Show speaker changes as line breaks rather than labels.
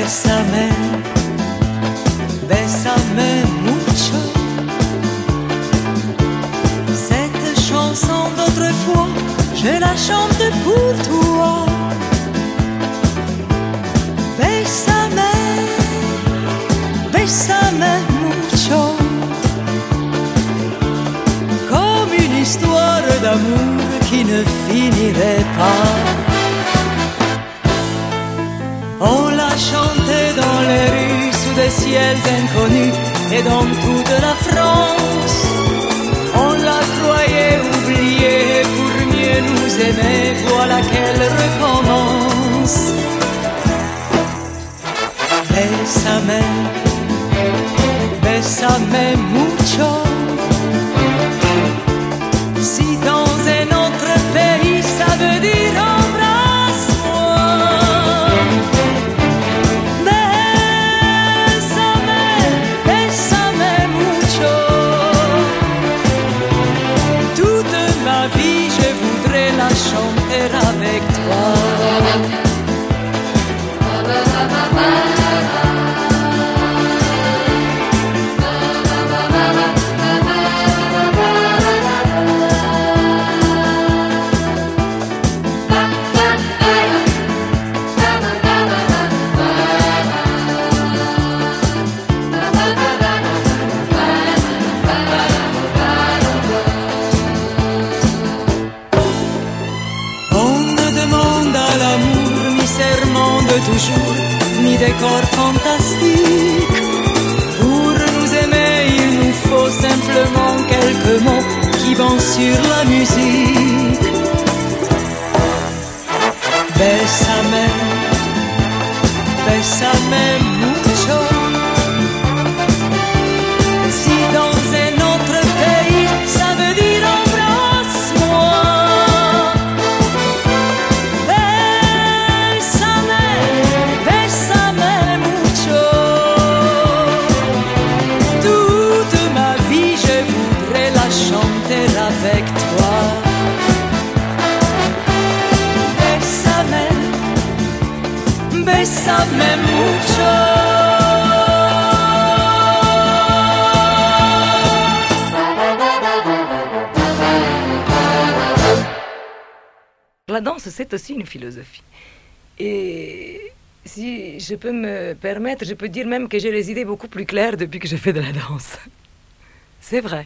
Bésame, bésame mucho. Cette chanson d'autrefois, je la chante pour toi. Bésame, bésame mucho. Comme une histoire d'amour qui ne finirait pas. On l'a chanté dans les rues sous des ciels inconnus et dans toute la France. On la croyait oubliée pour mieux nous aimer, voilà qu'elle recommence. Bésame, bésame mucho. Si dans un autre pays ça veut dire embrasse-moi. Bésame, bésame mucho. Toute ma vie je voudrais la chanter avec toi. Toujours, ni décor fantastique. Pour nous aimer, il nous faut simplement quelques mots qui vont sur la musique. Bésame, bésame mucho. Si dans un autre pays, ça veut dire embrasse-moi. Avec toi, bésame, bésame mucho.
La danse, c'est aussi une philosophie. Et si je peux me permettre, je peux dire même que j'ai les idées beaucoup plus claires depuis que je fais de la danse. C'est vrai.